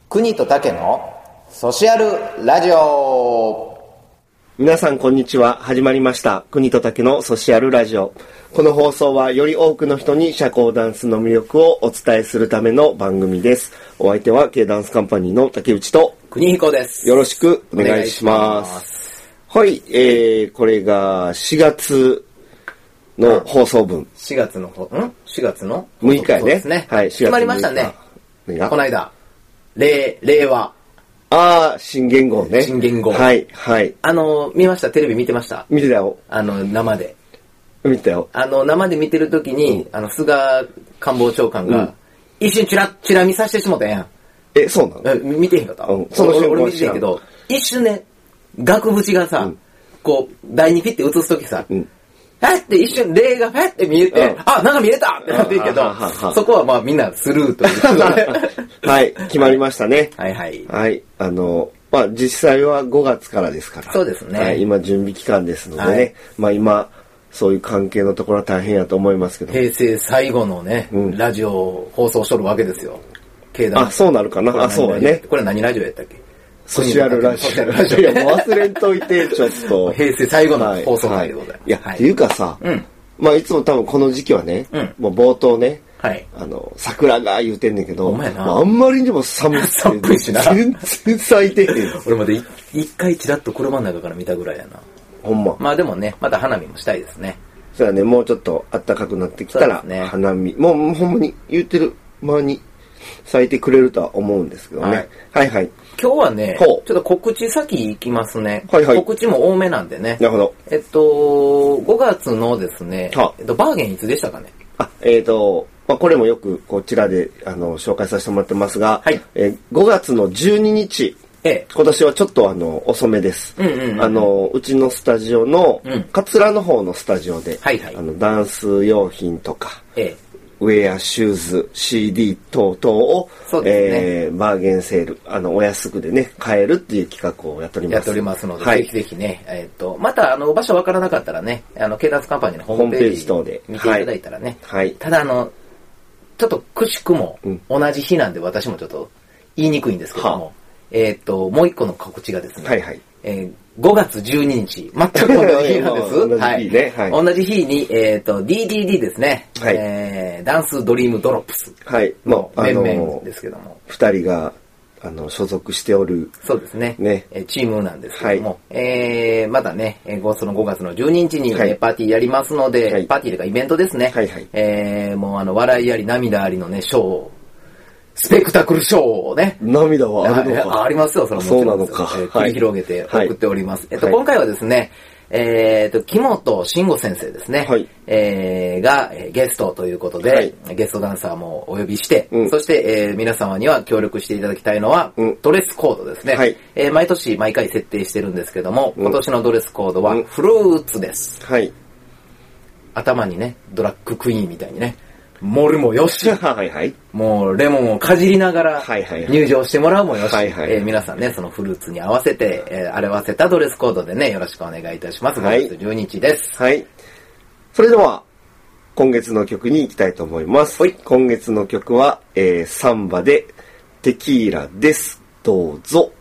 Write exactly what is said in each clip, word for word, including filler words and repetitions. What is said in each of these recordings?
国と竹のソシャルラジオ。 皆さんこんにちは。始まりました国と竹のソシャルラジオ。この放送はより多くの人に社交ダンスの魅力をお伝えするための番組です。お相手は K ダンスカンパニーの竹内と国彦です。 よろしくお願いします。はい、えー、これがしがつの放送分。 しがつのほ、ん ?し 月のむいかやね。 ですね。 はい、 決まりましたね。この間。令、令和。 ああ、新元号ね。 新元号。 はい、はい。 あの、見ました？テレビ見てました？ 見てたよ。 あの、生で。 見てたよ。 あの、生で見てるときに、うん、あの、菅官房長官が、うん、一瞬チラッチラ見させてしもたやん。 え、そうなの？ 見てへんかった？うん、 その俺、俺見てへんけど、一瞬ね、額縁がさ、うん、こう、台にピッて映すときさ、うんファって一瞬霊がファって見えて、うん、あ、なんか見えたってなっていいけど、そこはまあみんなスルーということで。 はい、決まりましたね。 はいはい。 はい、あの、まあ実際はごがつからですから。 そうですね。 はい、今準備期間ですのでね、はい、まあ今、そういう関係のところは大変やと思いますけど。 平成最後のね、うん、ラジオを放送しとるわけですよ。 あ、そうなるかな。あ、そうだね。 これ何ラジオやったっけ？ ソシャルラジオ。いや、もう忘れんといて、ちょっと。 平成最後の放送回でございます。はいはい、 いや、はい、っていうかさ、うん、まあいつも多分この時期はね、うん、もう冒頭ね、はい、あの、桜が言うてんねんけど、まあ、あんまりにも寒くて、 寒いしな。 全然咲いてへん。 俺まで一回チラッと車の中から見たぐらいやな。 ほんま。 まあでもね、また花見もしたいですね。 そうだね、もうちょっと暖かくなってきたら、ね、花見、もう、もうほんまに言ってる間に咲いてくれるとは思うんですけどね。はい、はいはい。 今日はね、ちょっと告知先行きますね。はいはい。告知も多めなんでね。 なるほど。 えっと、ごがつのですね、えっと、バーゲンいつでしたかね。 あ、えっと、まあ、これもよくこちらであの紹介させてもらってますが、はい、えー、ごがつのじゅうににち、ええ、今年はちょっとあの遅めです。うんうんうんうん、あのうちのスタジオの、うん、桂の方のスタジオで、はいはい、あのダンス用品とか、ええ、ウェア、シューズ、シーディー 等々を、そうですね、えー、バーゲンセール、あの、お安くでね、買えるっていう企画をやっております。 やっておりますので、はい、ぜひぜひね、えっ、ー、と、また、あの、場所わからなかったらね、あの、ケーダンスカンパニーのホームページ等で見ていただいたらね、はい。ただ、あの、ちょっとくしくも、同じ日なんで私もちょっと言いにくいんですけども、はあ、えっ、ー、と、もう一個の告知がですね、はいはい。えーごがつじゅうににち、全く同じ日なんです。 同じ日ね。 はい。同じ日に、えっと、ディーディーディー ですね。はい。えー、ダンスドリームドロップス。はい。の面々ですけども。 二人が、あの、所属しておる。 そうですね。ね。チームなんですけども。はい、えー、まだね、そのごがつのじゅうににちに、はい、パーティーやりますので、はい、パーティーというかイベントですね。はいはい。えー、もうあの、笑いあり涙ありのね、ショーを、スペクタクルショーをね。 涙はあるのか。 ありますよ、それも。 そうなのか。 えー、繰り広げて送っております。はい、えっと、はい、今回はですね、えっと、木本慎吾先生ですね。はい。えー、が、えー、ゲストということで、はい、ゲストダンサーもお呼びして、うん、そして、えー、皆様には協力していただきたいのは、うん、ドレスコードですね。はい。えー、毎年毎回設定してるんですけども、うん、今年のドレスコードは、フルーツです。はい。頭にね、ドラッグクイーンみたいにね、盛るもよし、はいはい、もうレモンをかじりながら入場してもらうもよし、はいはいはい、えー、皆さんね、そのフルーツに合わせて、えー、表せたドレスコードでね、よろしくお願いいたします。ごがつじゅうににちです。はい。 それでは、今月の曲に行きたいと思います。はい、今月の曲は、えー、サンバでテキーラです。どうぞ。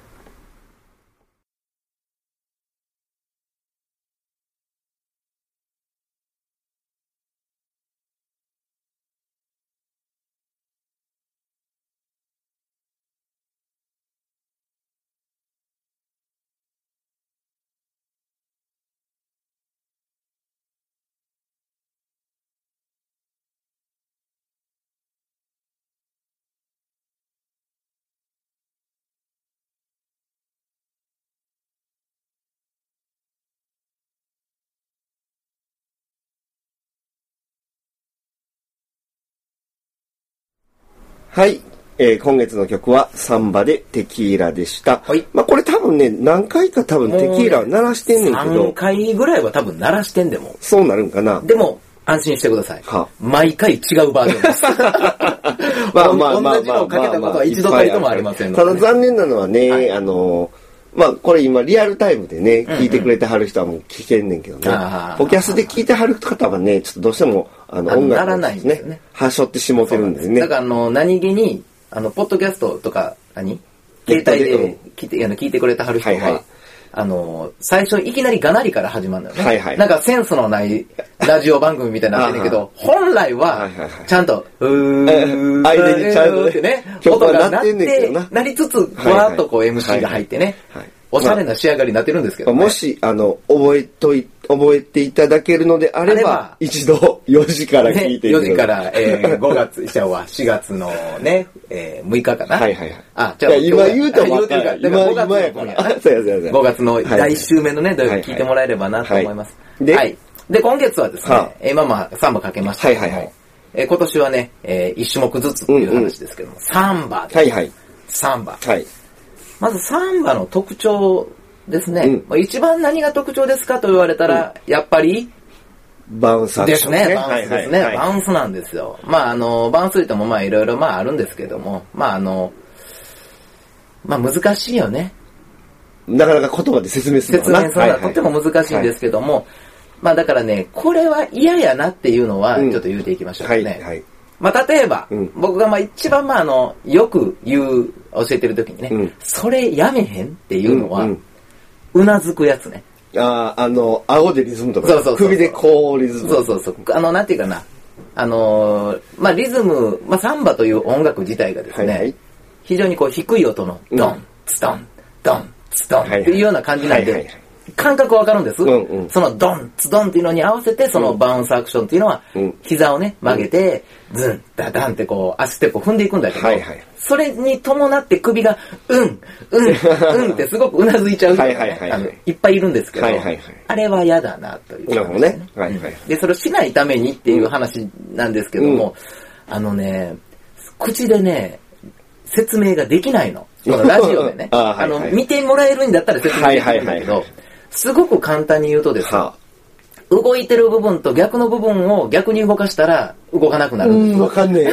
はい、えー、今月の曲はサンバでテキーラでした。はい。まあこれ多分ね、何回か多分テキーラ鳴らしてんねんけど。 さんかいぐらいは多分鳴らしてんでも。 そうなるんかな。 でも、安心してください。は毎回違うバージョンです。まあまあまあ同じのをかけたことは一度たりともありませんので、ね。 ただ残念なのはね、はい、あのー、まあこれ今リアルタイムでね、聞いてくれてはる人はもう聞けんねんけどね。ポキャスで聞いてはる方はね、ちょっとどうしてもあの音楽ですね、はしょってしもてるんですね。 だからあの、何気に、あの、ポッドキャストとか、何携帯で聞いて、あの聞いてくれてはる人は、はいはい、あの、最初いきなりがなりから始まるのよね。はいはい、なんかセンスのないラジオ番組みたいになってるけど、本来は、ちゃんと、うー、 間にちゃんとってね、音が鳴って、なりつつ、ふわっとこう エムシー が入ってね、おしゃれな仕上がりになってるんですけど、ね、 もし、あの、覚えとい、覚えていただけるのであれば、れば一度よじから聞いていただね、よじから、えー、ごがつ、じゃあしがつのね、えー、むいかかな。 はいはいはい。 あ、じゃあ、 今言うと分かる。 だからごがつの今夜な。そうやそうや。ごがつのだいいっ週目のね、土曜日聞いてもらえればなと思います。 で、 はい。で、今月はですね、はあ、今まあ、サンバかけましたけども、はいはいはい、えー、今年はね、えー、いち種目ずつっていう話ですけども、うんうん、サンバです。 はいはい。 サンバ。 はい。 まずサンバの特徴ですね。うん、一番何が特徴ですかと言われたら、うん、やっぱり、 バウンスですね。バウンスですね。はいはいはい、バウンスなんですよ。まあ、あの、バウンスといってもまあ、いろいろまああるんですけども、まあ、あの、まあ、難しいよね。 なかなか言葉で説明するのは説明するのはとっても難しいんですけども、はいはい、まあ、だからね、これは嫌やなっていうのは、ちょっと言うていきましょうね。うんはいはい、まあ、例えば、うん、僕がまあ一番まあ、あの、よく言う、教えてる時にね、うん、それやめへんっていうのは、うんうんうなずくやつね。 ああ、あの、顎でリズムとか。 そうそうそうそう。 首でこうリズム。 そうそうそう。あの、なんていうかな。あのー、まあ、リズム、まあ、サンバという音楽自体がですね、はいはい、非常にこう低い音のドン、ツドン、ドン、ツドンっていうような感じなんで、はいはいはい、感覚わかるんです、うんうん。そのドン、ツドンっていうのに合わせて、そのバウンスアクションっていうのは、うん、膝をね、曲げて、ズン、ダダンってこう、足ステップを踏んでいくんだけど、はいはい、それに伴って首が、うん、うん、うんってすごくうなずいちゃう人が、ねはいはいはいはい、あのいっぱいいるんですけど、はいはいはい、あれは嫌だなという、ね。なるほどね、はいはい。で、それをしないためにっていう話なんですけども、うん、あのね、口でね、説明ができないの。このラジオでね。あ、はいはい、あの、見てもらえるんだったら説明できるんだけど、はいはいはいはい、すごく簡単に言うとですね、はあ、動いてる部分と逆の部分を逆に動かしたら動かなくなるんですよ。 わかんねえ。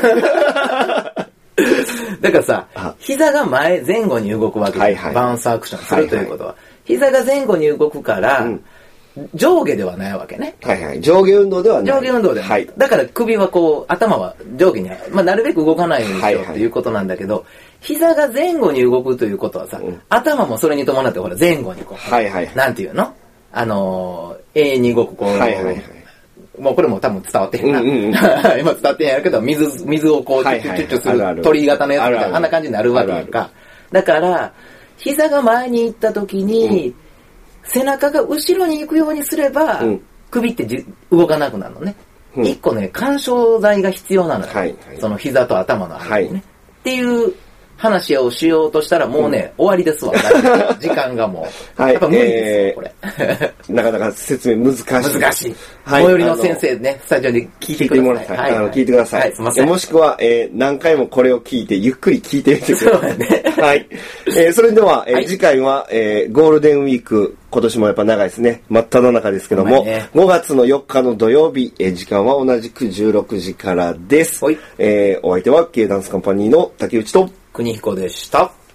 だからさ、膝が前、前後に動くわけです、はいはい、バウンスアクションするということは。はいはい、膝が前後に動くから、うん、上下ではないわけね。 はいはい。上下運動ではない。 上下運動ではない。はい、だから首はこう、頭は上下に、まあ、なるべく動かないようにしようっていうことなんだけど、はいはい、膝が前後に動くということはさ、うん、頭もそれに伴ってほら前後にこう、はいはいはい、なんていうのあのー、永遠に動くこう、はいはいはい、もうこれも多分伝わってへんな。うんうんうん、今伝わってへんやけど、水、水をこう、チュッチュッチュする鳥居型のやつみたいな、あんな感じになるわけやんか。だから、膝が前に行った時に、うん、背中が後ろに行くようにすれば、うん、首ってじ動かなくなるのね。うん、一個ね、干渉剤が必要なのよ。はいはい、その膝と頭の間にね、はい。っていう話をしようとしたらもうね、うん、終わりですわ。時間がもう。はい、やっぱ無理ですよ、これ。 なかなか説明難しい。 難しい。はい、最寄りの先生ね、スタジオに聞いてください。聞いてもらいたい。はい、あの聞いてください。はい、すいません。 もしくは、えー、何回もこれを聞いて、ゆっくり聞いてみてください。そうだね。はい。えー、それでは、えーはい、次回は、えー、ゴールデンウィーク、今年もやっぱ長いですね。真っ只中ですけども、ね、ごがつのよっかの土曜日、えー、時間は同じくじゅうろくじからです。はい。えー、お相手は、Kダンスカンパニーの竹内と、 国彦でした。